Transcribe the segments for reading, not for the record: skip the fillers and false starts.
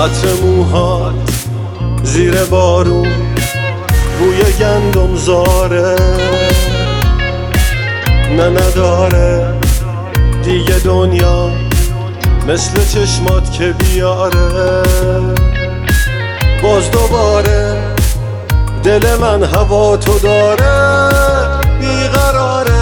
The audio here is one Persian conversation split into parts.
عطر موهات زیر بارون بوی گندم زاره، نه نداره دیگه دنیا مثل چشمات که بیاره. باز دوباره دل من هوا تو داره، بیقراره.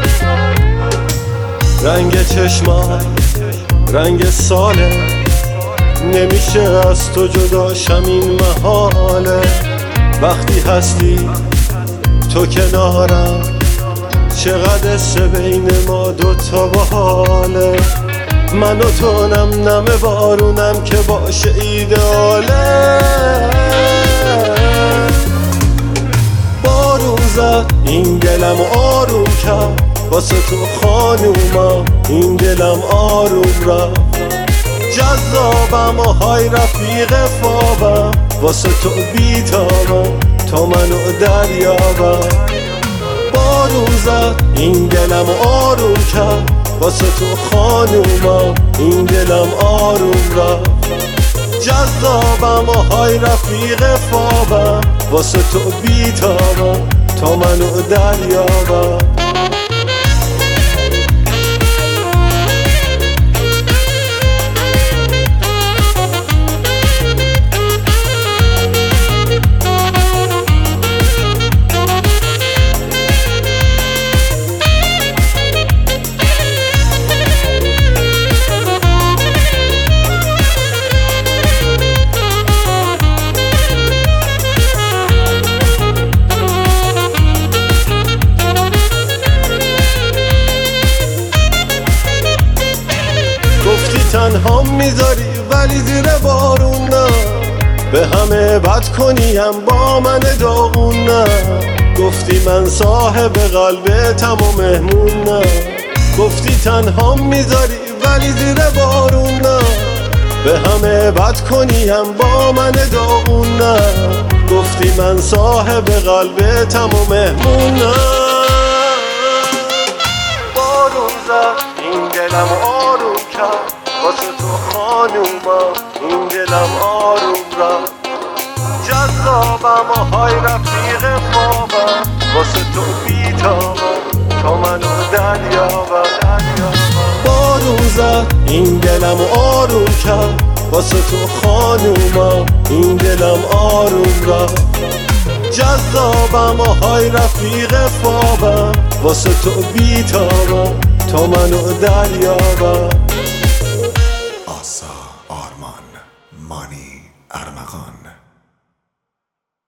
رنگ چشمات رنگ ساله، نمیشه از تو جداشم این محاله. وقتی هستی تو کنارم، چقدر حس بین ما دوتا باحاله. من و تو نم بارونم که باشه ایداله. بارون زد این دلم آروم کرد، واسه تو خانوما این دلم آروم رفت. جذابم و های رفیق خوابم، واسه تو بیتابم تا منو دریابم. بارون زد این دلم آروم کرد، واسه تو خانوما این دلم آروم رفت. جذابم و های رفیق خوابم، واسه تو بیتابم تا منو دریابم. گفتی تنها میذاری ولی زیر بارون نه، به همه بد کنیم با من داغون نه. گفتی من صاحب قلبتم و مهمون نه. گفتی تنها میذاری ولی زیر بارون نه، به همه بد کنیم با من داغون نه. گفتی من صاحب قلبتم و مهمون نه. بارون زد این دلم آروم کرد، واسه تو خانوما این دلم آروم رفت. جذابم و های رفیق خوابم، واسه تو بیتابم تا منو دریابم. بارون زد این دلم آروم کرد، واسه تو خانوما این دلم آروم رفت. جذابم و های رفیق خوابم، واسه تو بیتابم تا منو دریابم.